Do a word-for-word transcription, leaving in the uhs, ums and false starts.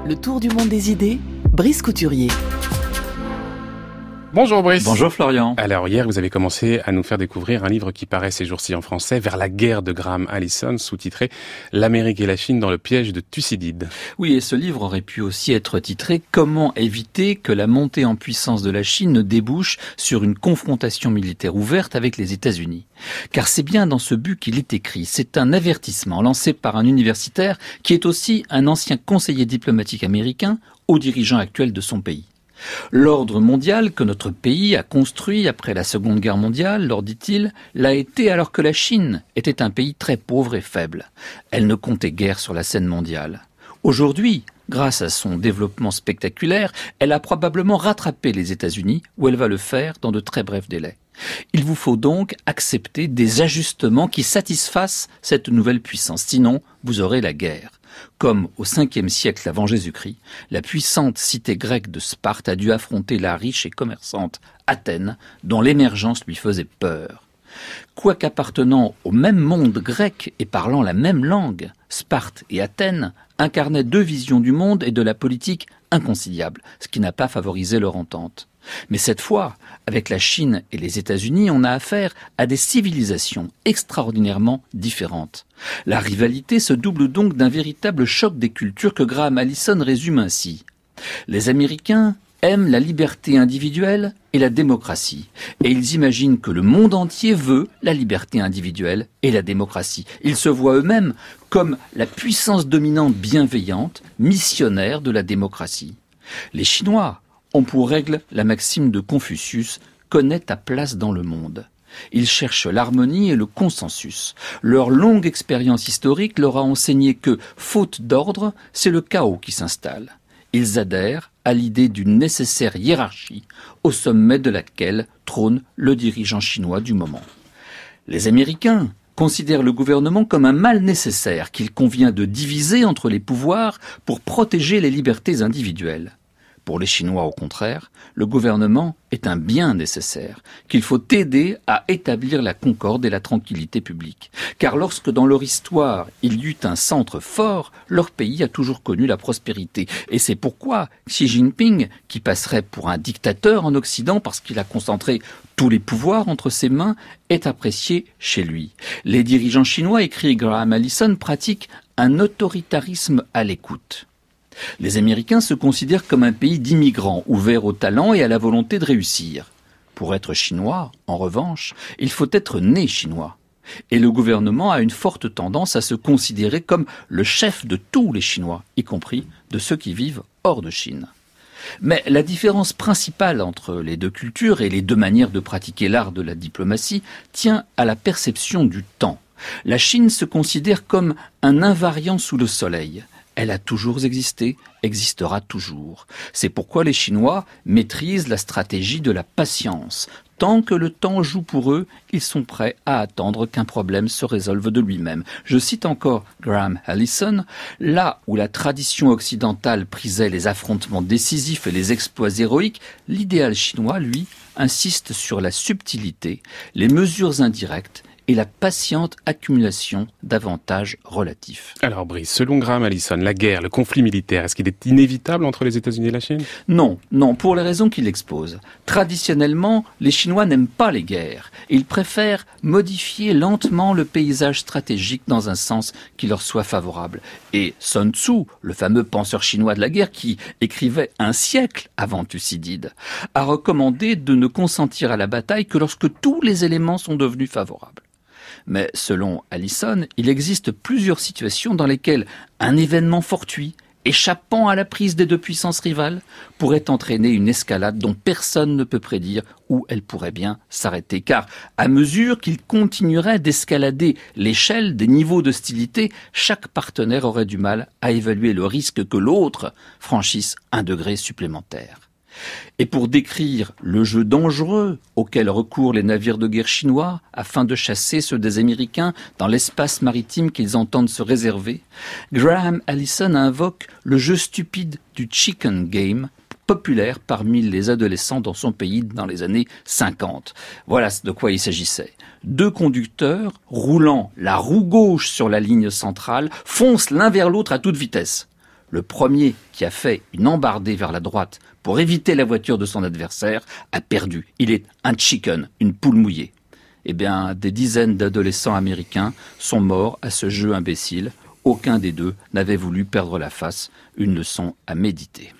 Le tour du monde des idées, Brice Couturier. Bonjour Brice. Bonjour Florian. Alors hier, vous avez commencé à nous faire découvrir un livre qui paraît ces jours-ci en français, Vers la guerre de Graham Allison, sous-titré « L'Amérique et la Chine dans le piège de Thucydide ». Oui, et ce livre aurait pu aussi être titré « Comment éviter que la montée en puissance de la Chine ne débouche sur une confrontation militaire ouverte avec les États-Unis ». Car c'est bien dans ce but qu'il est écrit. C'est un avertissement lancé par un universitaire qui est aussi un ancien conseiller diplomatique américain aux dirigeants actuels de son pays. L'ordre mondial que notre pays a construit après la Seconde Guerre mondiale, leur dit-il, l'a été alors que la Chine était un pays très pauvre et faible. Elle ne comptait guère sur la scène mondiale. Aujourd'hui, grâce à son développement spectaculaire, elle a probablement rattrapé les États-Unis, où elle va le faire dans de très brefs délais. Il vous faut donc accepter des ajustements qui satisfassent cette nouvelle puissance, sinon vous aurez la guerre. Comme au cinquième siècle avant Jésus-Christ, la puissante cité grecque de Sparte a dû affronter la riche et commerçante Athènes, dont l'émergence lui faisait peur. Quoiqu'appartenant au même monde grec et parlant la même langue, Sparte et Athènes incarnaient deux visions du monde et de la politique inconciliables, ce qui n'a pas favorisé leur entente. Mais cette fois, avec la Chine et les États-Unis, on a affaire à des civilisations extraordinairement différentes. La rivalité se double donc d'un véritable choc des cultures que Graham Allison résume ainsi. Les Américains aiment la liberté individuelle et la démocratie, et ils imaginent que le monde entier veut la liberté individuelle et la démocratie. Ils se voient eux-mêmes comme la puissance dominante bienveillante, missionnaire de la démocratie. Les Chinois ont pour règle la maxime de Confucius « connais ta place dans le monde ». Ils cherchent l'harmonie et le consensus. Leur longue expérience historique leur a enseigné que, faute d'ordre, c'est le chaos qui s'installe. Ils adhèrent à l'idée d'une nécessaire hiérarchie, au sommet de laquelle trône le dirigeant chinois du moment. Les Américains considèrent le gouvernement comme un mal nécessaire qu'il convient de diviser entre les pouvoirs pour protéger les libertés individuelles. Pour les Chinois, au contraire, le gouvernement est un bien nécessaire, qu'il faut aider à établir la concorde et la tranquillité publique. Car lorsque dans leur histoire il y eut un centre fort, leur pays a toujours connu la prospérité. Et c'est pourquoi Xi Jinping, qui passerait pour un dictateur en Occident parce qu'il a concentré tous les pouvoirs entre ses mains, est apprécié chez lui. Les dirigeants chinois, écrit Graham Allison, pratiquent un autoritarisme à l'écoute. Les Américains se considèrent comme un pays d'immigrants, ouvert au talent et à la volonté de réussir. Pour être chinois, en revanche, il faut être né chinois. Et le gouvernement a une forte tendance à se considérer comme le chef de tous les Chinois, y compris de ceux qui vivent hors de Chine. Mais la différence principale entre les deux cultures et les deux manières de pratiquer l'art de la diplomatie tient à la perception du temps. La Chine se considère comme un invariant sous le soleil. Elle a toujours existé, existera toujours. C'est pourquoi les Chinois maîtrisent la stratégie de la patience. Tant que le temps joue pour eux, ils sont prêts à attendre qu'un problème se résolve de lui-même. Je cite encore Graham Allison, « Là où la tradition occidentale prisait les affrontements décisifs et les exploits héroïques, l'idéal chinois, lui, insiste sur la subtilité, les mesures indirectes, et la patiente accumulation d'avantages relatifs. » Alors Brice, selon Graham Allison, la guerre, le conflit militaire, est-ce qu'il est inévitable entre les États-Unis et la Chine ? Non, non, pour les raisons qu'il expose. Traditionnellement, les Chinois n'aiment pas les guerres. Ils préfèrent modifier lentement le paysage stratégique dans un sens qui leur soit favorable. Et Sun Tzu, le fameux penseur chinois de la guerre qui écrivait un siècle avant Thucydide, a recommandé de ne consentir à la bataille que lorsque tous les éléments sont devenus favorables. Mais selon Allison, il existe plusieurs situations dans lesquelles un événement fortuit, échappant à la prise des deux puissances rivales, pourrait entraîner une escalade dont personne ne peut prédire où elle pourrait bien s'arrêter. Car à mesure qu'il continuerait d'escalader l'échelle des niveaux d'hostilité, chaque partenaire aurait du mal à évaluer le risque que l'autre franchisse un degré supplémentaire. Et pour décrire le jeu dangereux auquel recourent les navires de guerre chinois afin de chasser ceux des Américains dans l'espace maritime qu'ils entendent se réserver, Graham Allison invoque le jeu stupide du chicken game, populaire parmi les adolescents dans son pays dans les années cinquante. Voilà de quoi il s'agissait. Deux conducteurs, roulant la roue gauche sur la ligne centrale, foncent l'un vers l'autre à toute vitesse. Le premier, qui a fait une embardée vers la droite pour éviter la voiture de son adversaire, a perdu. Il est un chicken, une poule mouillée. Eh bien, des dizaines d'adolescents américains sont morts à ce jeu imbécile. Aucun des deux n'avait voulu perdre la face. Une leçon à méditer.